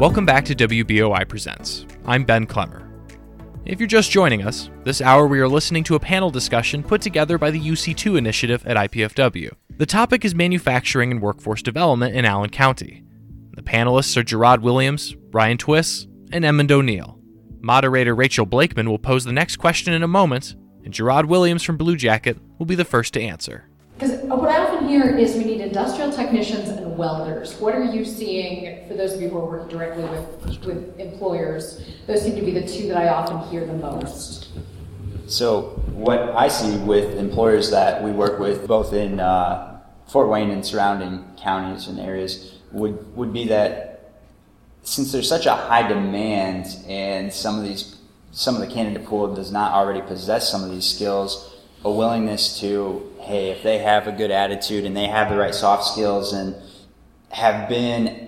Welcome back to WBOI Presents. I'm Ben Clemmer. If you're just joining us, this hour we are listening to a panel discussion put together by the UC2 initiative at IPFW. The topic is manufacturing and workforce development in Allen County. The panelists are Gerard Williams, Ryan Twiss, and Edmund O'Neill. Moderator Rachel Blakeman will pose the next question in a moment, and Gerard Williams from Blue Jacket will be the first to answer. Because what I often hear is we need industrial technicians and welders. What are you seeing, for those of you who are working directly with employers? Those seem to be the two that I often hear the most. So what I see with employers that we work with, both in Fort Wayne and surrounding counties and areas, would be that since there's such a high demand and some of the candidate pool does not already possess some of these skills, a willingness to, hey, if they have a good attitude and they have the right soft skills and have been,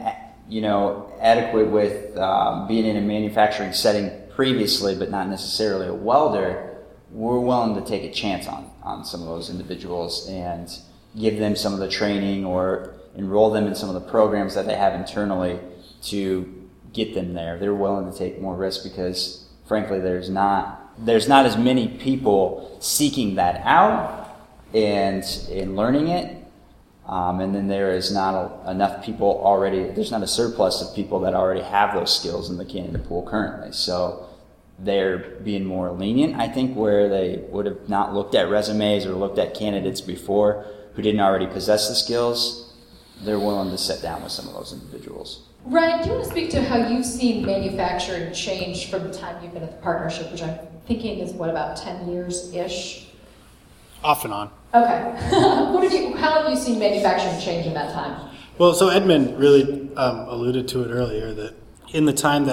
adequate with being in a manufacturing setting previously, but not necessarily a welder, we're willing to take a chance on some of those individuals and give them some of the training or enroll them in some of the programs that they have internally to get them there. They're willing to take more risk because, frankly, there's not as many people seeking that out and learning it. And then there is not enough people already, there's not a surplus of people that already have those skills in the candidate pool currently. So they're being more lenient, I think, where they would have not looked at resumes or looked at candidates before who didn't already possess the skills. They're willing to sit down with some of those individuals. Ryan, do you want to speak to how you've seen manufacturing change from the time you've been at the partnership, which I'm thinking is, about 10 years-ish? Off and on. Okay. How have you seen manufacturing change in that time? Well, so Edmund really alluded to it earlier that from the time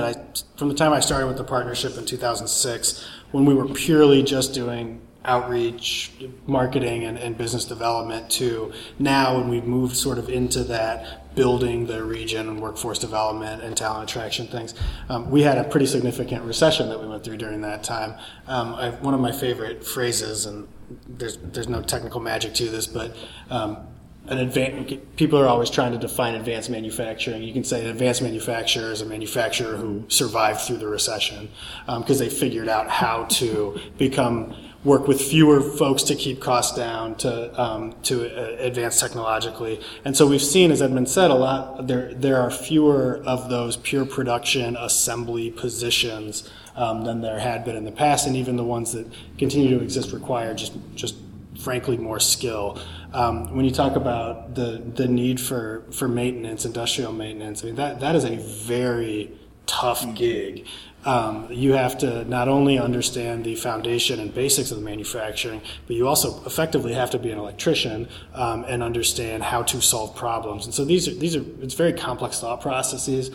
I started with the partnership in 2006, when we were purely just doing outreach, marketing, and business development, to now when we've moved sort of into that building the region and workforce development and talent attraction things, we had a pretty significant recession that we went through during that time. One of my favorite phrases, and there's no technical magic to this, but people are always trying to define advanced manufacturing. You can say an advanced manufacturer is a manufacturer who survived through the recession because they figured out how to work with fewer folks to keep costs down, to advance technologically. And so we've seen, as Edmund said, there are fewer of those pure production assembly positions than there had been in the past, and even the ones that continue to exist require just frankly more skill. When you talk about the need for maintenance, industrial maintenance, I mean that is a very tough gig. You have to not only understand the foundation and basics of the manufacturing, but you also effectively have to be an electrician and understand how to solve problems. And so it's very complex thought processes.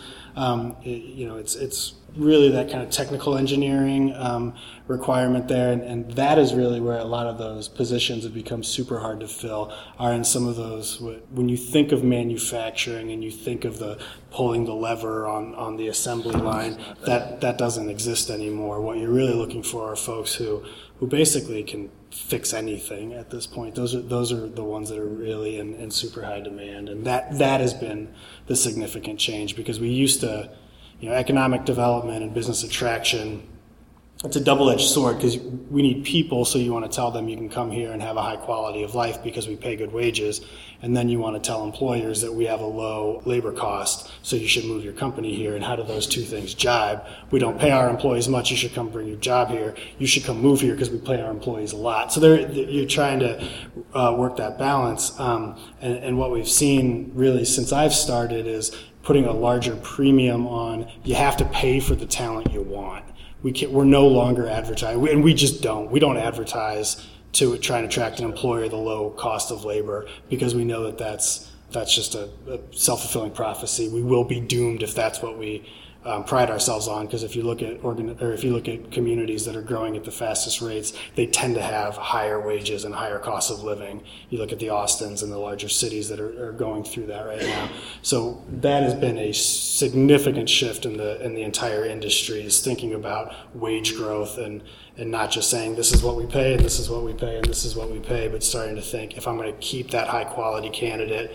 It's really that kind of technical engineering requirement there, and that is really where a lot of those positions have become super hard to fill, are in some of those, when you think of manufacturing and you think of the pulling the lever on the assembly line, that doesn't exist anymore. What you're really looking for are folks who basically can fix anything at this point. Those are the ones that are really in super high demand, and that has been the significant change, because we used to, economic development and business attraction, it's a double-edged sword, because we need people, so you want to tell them you can come here and have a high quality of life because we pay good wages, and then you want to tell employers that we have a low labor cost, so you should move your company here. And how do those two things jibe? We don't pay our employees much, you should come bring your job here. You should come move here because we pay our employees a lot. So you're trying to work that balance, and what we've seen really since I've started is putting a larger premium on, you have to pay for the talent you want. We're no longer advertising, and we just don't. We don't advertise to try and attract an employer at the low cost of labor, because we know that that's just a self-fulfilling prophecy. We will be doomed if that's what we pride ourselves on, because if you look at communities that are growing at the fastest rates, they tend to have higher wages and higher costs of living. You look at the Austins and the larger cities that are going through that right now. So that has been a significant shift in the entire industry, is thinking about wage growth and not just saying this is what we pay and this is what we pay and this is what we pay, but starting to think, if I'm going to keep that high quality candidate,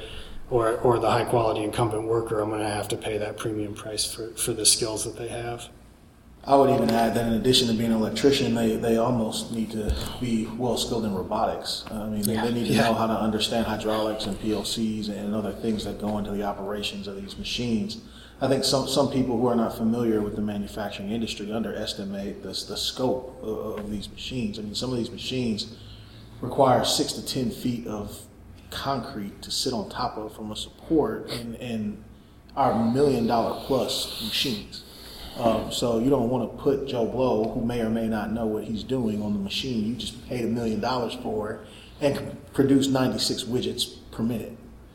or the high quality incumbent worker, I'm going to have to pay that premium price for the skills that they have. I would even add that in addition to being an electrician, they almost need to be well skilled in robotics. I mean, they need to know how to understand hydraulics and PLCs and other things that go into the operations of these machines. I think some people who are not familiar with the manufacturing industry underestimate the scope of these machines. I mean, some of these machines require 6 to 10 feet of concrete to sit on top of from a support, and are $1 million plus machines. So you don't want to put Joe Blow, who may or may not know what he's doing, on the machine you just paid $1 million for and can produce 96 widgets per minute.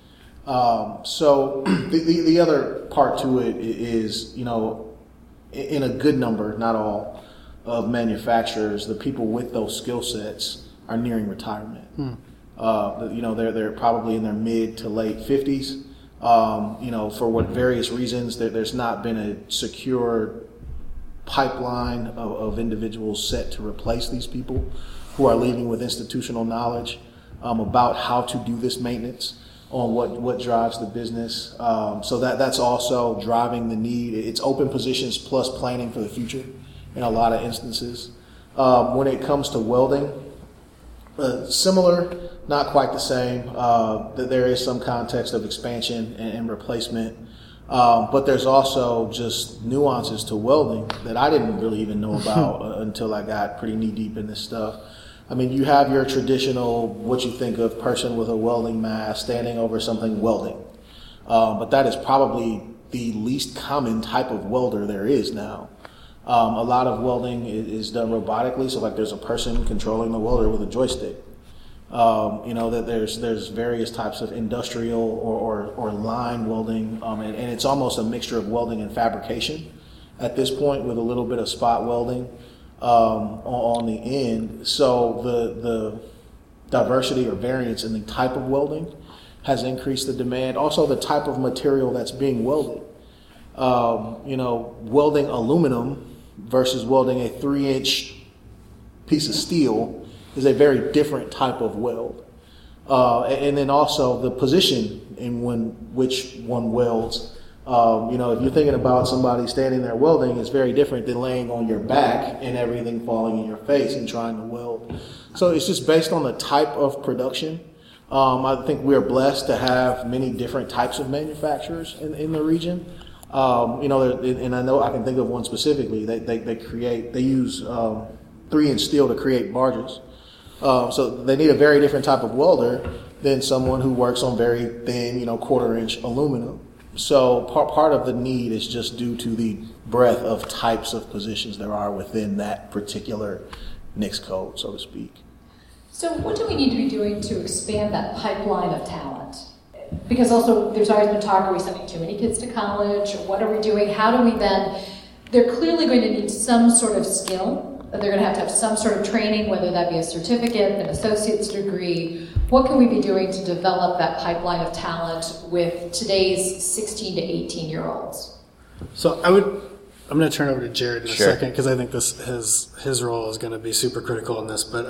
So the other part to it is, in a good number, not all, of manufacturers, the people with those skill sets are nearing retirement. They're probably in their mid to late 50s. For what various reasons, there's not been a secure pipeline of individuals set to replace these people who are leaving with institutional knowledge about how to do this maintenance on what drives the business. So that's also driving the need. It's open positions plus planning for the future in a lot of instances. When it comes to welding, similar, not quite the same. That there is some context of expansion and replacement, but there's also just nuances to welding that I didn't really even know about until I got pretty knee deep in this stuff. I mean, you have your traditional, what you think of, person with a welding mask standing over something welding, but that is probably the least common type of welder there is now. A lot of welding is done robotically, so like there's a person controlling the welder with a joystick. That there's various types of industrial or line welding, and it's almost a mixture of welding and fabrication at this point, with a little bit of spot welding on the end. So the diversity or variance in the type of welding has increased the demand. Also, the type of material that's being welded. Welding aluminum versus welding a 3-inch piece of steel is a very different type of weld. And then also the position in which one welds. If you're thinking about somebody standing there welding, it's very different than laying on your back and everything falling in your face and trying to weld. So it's just based on the type of production. I think we're blessed to have many different types of manufacturers in the region. And I know I can think of one specifically. They use 3-inch steel to create barges. So they need a very different type of welder than someone who works on very thin, 1/4-inch aluminum. So part of the need is just due to the breadth of types of positions there are within that particular NICS code, so to speak. So what do we need to be doing to expand that pipeline of talent? Because also there's always been talk, are we sending too many kids to college? What are we doing? How do we then, they're clearly going to need some sort of skill. They're going to have some sort of training, whether that be a certificate, an associate's degree. What can we be doing to develop that pipeline of talent with today's 16 to 18-year-olds? So I'm going to turn over to Jared in a second, because I think his role is going to be super critical in this. But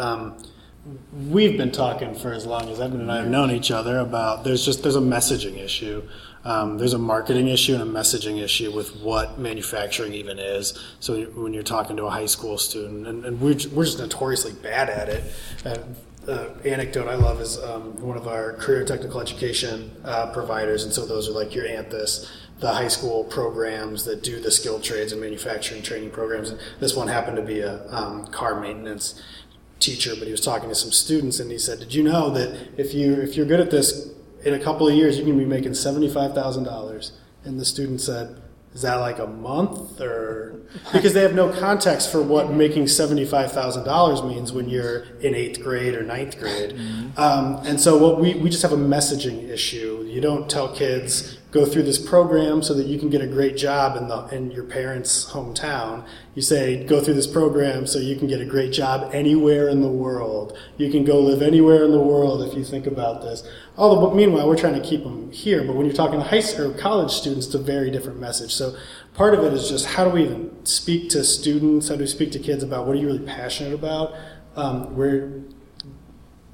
we've been talking for as long as Edmund and I have known each other about there's a messaging issue. There's a marketing issue and a messaging issue with what manufacturing even is. So when you're talking to a high school student, and we're just notoriously bad at it. Anecdote I love is one of our career technical education providers, and so those are like your Anthus, the high school programs that do the skilled trades and manufacturing training programs. And this one happened to be a car maintenance teacher, but he was talking to some students, and he said, "Did you know that if you're good at this, in a couple of years you can be making $75,000?" And the student said, "Is that like a month?" Or because they have no context for what making $75,000 means when you're in 8th grade or 9th grade. And so what we just have a messaging issue. You don't tell kids, go through this program so that you can get a great job in your parents' hometown. You say, go through this program so you can get a great job anywhere in the world. You can go live anywhere in the world if you think about this. Although, meanwhile, we're trying to keep them here. But when you're talking to high school or college students, it's a very different message. So part of it is just how do we even speak to students? How do we speak to kids about what are you really passionate about?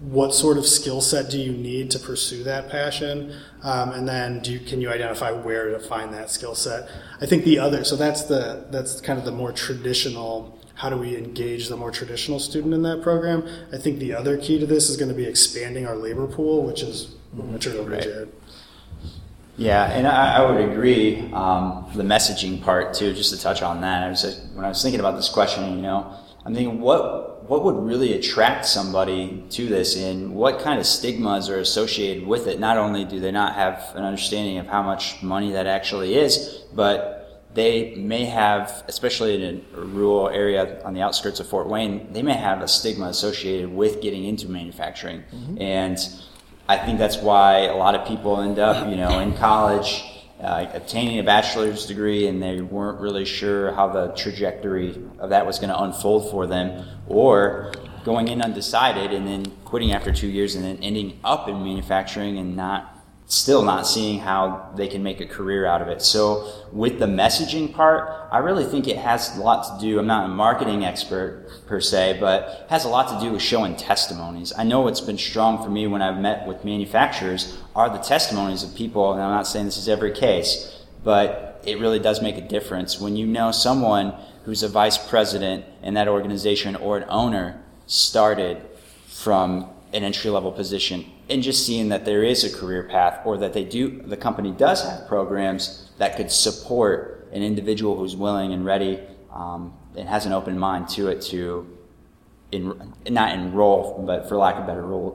what sort of skill set do you need to pursue that passion? And then can you identify where to find that skill set? I think that's kind of the more traditional, how do we engage the more traditional student in that program? I think the other key to this is going to be expanding our labor pool, which is material right. Jared. Yeah, and I would agree. The messaging part too, just to touch on that. When I was thinking about this question, I'm thinking what would really attract somebody to this, and what kind of stigmas are associated with it. Not only do they not have an understanding of how much money that actually is, but they may have, especially in a rural area on the outskirts of Fort Wayne, they may have a stigma associated with getting into manufacturing. Mm-hmm. And I think that's why a lot of people end up, in college, obtaining a bachelor's degree, and they weren't really sure how the trajectory of that was going to unfold for them, or going in undecided and then quitting after 2 years and then ending up in manufacturing and still not seeing how they can make a career out of it. So with the messaging part, I really think it has a lot to do, I'm not a marketing expert per se, but it has a lot to do with showing testimonies. I know what's been strong for me when I've met with manufacturers are the testimonies of people, and I'm not saying this is every case, but it really does make a difference when you know someone who's a vice president in that organization or an owner started from an entry-level position, and just seeing that there is a career path, or that the company does have programs that could support an individual who's willing and ready and has an open mind to it to not enroll, but for lack of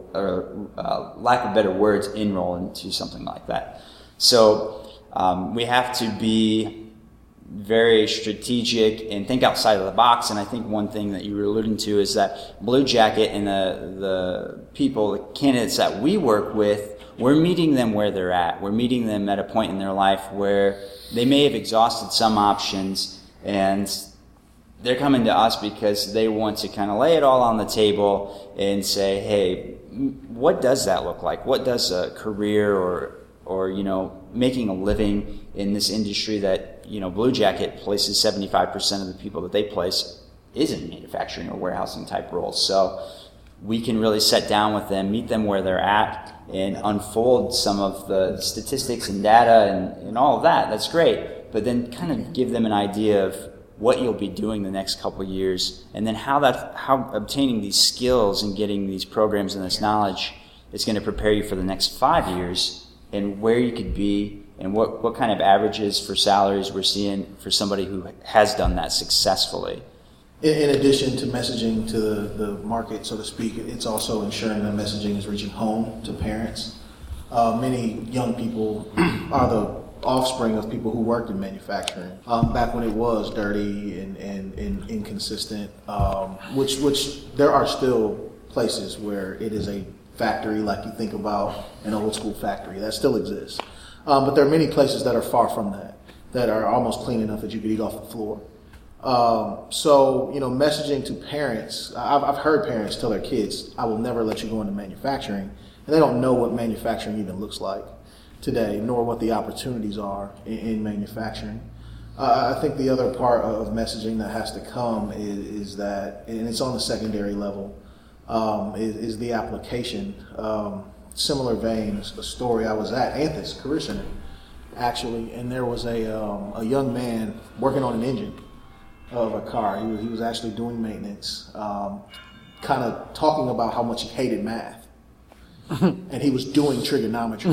better words, enroll into something like that. So we have to be very strategic and think outside of the box. And I think one thing that you were alluding to is that Blue Jacket and the candidates that we work with, we're meeting them where they're at. We're meeting them at a point in their life where they may have exhausted some options, and they're coming to us because they want to kind of lay it all on the table and say, hey, what does that look like? What does a career or making a living in this industry that, Blue Jacket places 75% of the people that they place is in manufacturing or warehousing type roles. So we can really sit down with them, meet them where they're at, and unfold some of the statistics and data and all of that. That's great. But then kind of give them an idea of what you'll be doing the next couple of years, and then how obtaining these skills and getting these programs and this knowledge is going to prepare you for the next 5 years, and where you could be, and what kind of averages for salaries we're seeing for somebody who has done that successfully. In addition to messaging to the market, so to speak, it's also ensuring that messaging is reaching home to parents. Many young people are the offspring of people who worked in manufacturing back when it was dirty and inconsistent, which there are still places where it is a factory, like you think about an old school factory that still exists, but there are many places that are far from that are almost clean enough that you could eat off the floor. So messaging to parents, I've heard parents tell their kids, I will never let you go into manufacturing, and they don't know what manufacturing even looks like today, nor what the opportunities are in manufacturing. I think the other part of messaging that has to come is that, and it's on the secondary level, is the application. Similar veins, a story, I was at Anthus Career Center, actually, and there was a young man working on an engine of a car. He was actually doing maintenance, kind of talking about how much he hated math. And he was doing trigonometry.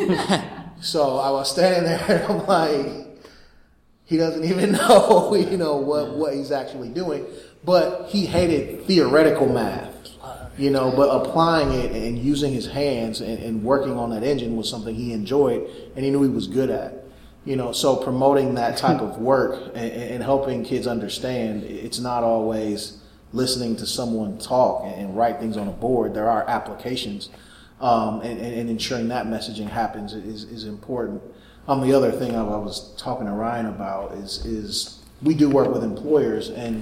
So I was standing there and I'm like, he doesn't even know, what he's actually doing. But he hated theoretical math, but applying it and using his hands and working on that engine was something he enjoyed and he knew he was good at. So promoting that type of work and helping kids understand it's not always listening to someone talk and write things on a board. There are applications. And ensuring that messaging happens is important. The other thing I was talking to Ryan about is we do work with employers, and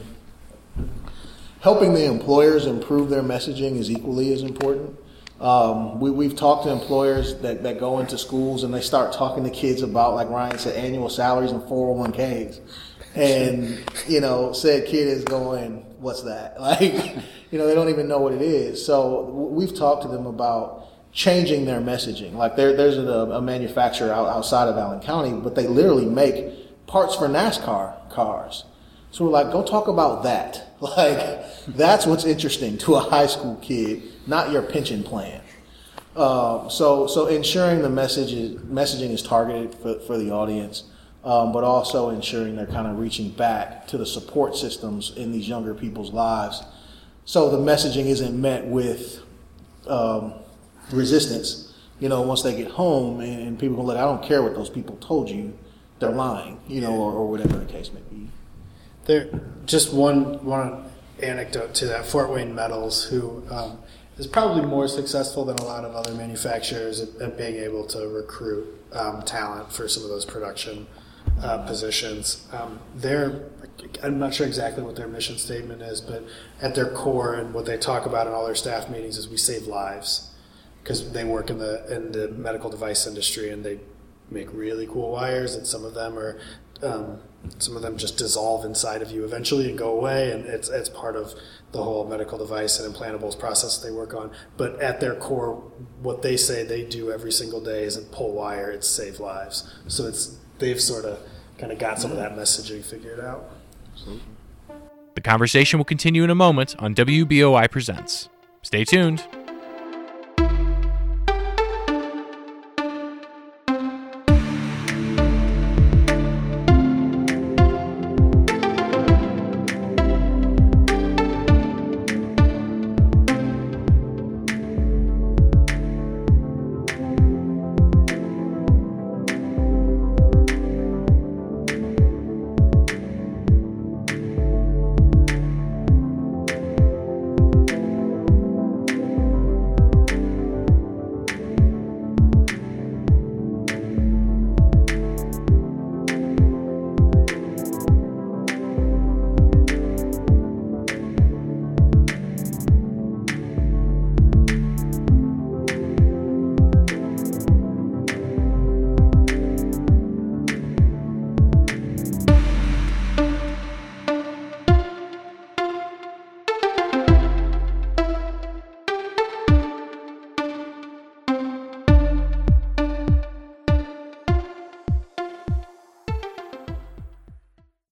helping the employers improve their messaging is equally as important. We've talked to employers that go into schools and they start talking to kids about, like Ryan said, annual salaries and 401ks. And, said kid is going, what's that? They don't even know what it is. So we've talked to them about changing their messaging. Like there's a manufacturer outside of Allen County, but they literally make parts for NASCAR cars. So we're like, go talk about that. That's what's interesting to a high school kid, not your pension plan. So ensuring the messaging is targeted for the audience, but also ensuring they're kind of reaching back to the support systems in these younger people's lives. So the messaging isn't met with resistance, once they get home, and people go, I don't care what those people told you, they're lying, or whatever the case may be. There, just one anecdote to that. Fort Wayne Metals, who is probably more successful than a lot of other manufacturers at being able to recruit talent for some of those production positions. I'm not sure exactly what their mission statement is, but at their core and what they talk about in all their staff meetings is we save lives, because they work in the medical device industry and they make really cool wires, and some of them just dissolve inside of you eventually and go away, and it's part of the whole medical device and implantables process they work on. But at their core, what they say they do every single day isn't pull wire, it's save lives. So they've sort of kind of got some of that messaging figured out. The conversation will continue in a moment on WBOI Presents. Stay tuned.